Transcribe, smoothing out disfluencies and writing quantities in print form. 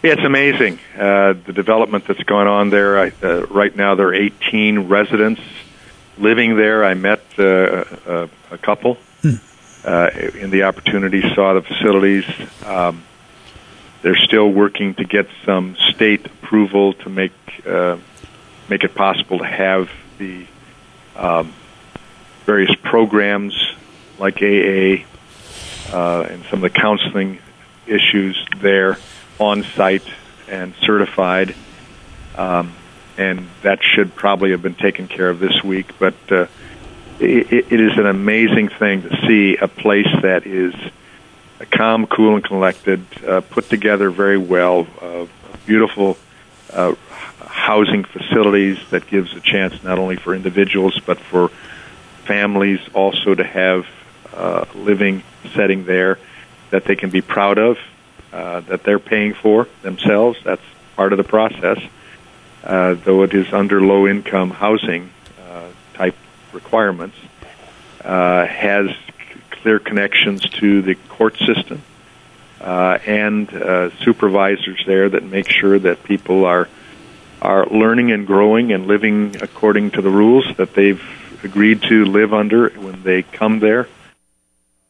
It's amazing, the development that's going on there. Right now there are 18 residents living there. I met a couple in the opportunity, saw the facilities. They're still working to get some state approval to make it possible to have the various programs like AA and some of the counseling issues there on site and certified, and that should probably have been taken care of this week. But it is an amazing thing to see a place that is calm, cool, and collected, put together very well, beautiful housing facilities that gives a chance not only for individuals but for families also to have a living setting there that they can be proud of, that they're paying for themselves. That's part of the process, though it is under low-income housing type requirements, has clear connections to the court system and supervisors there that make sure that people are learning and growing and living according to the rules that they've agreed to live under when they come there.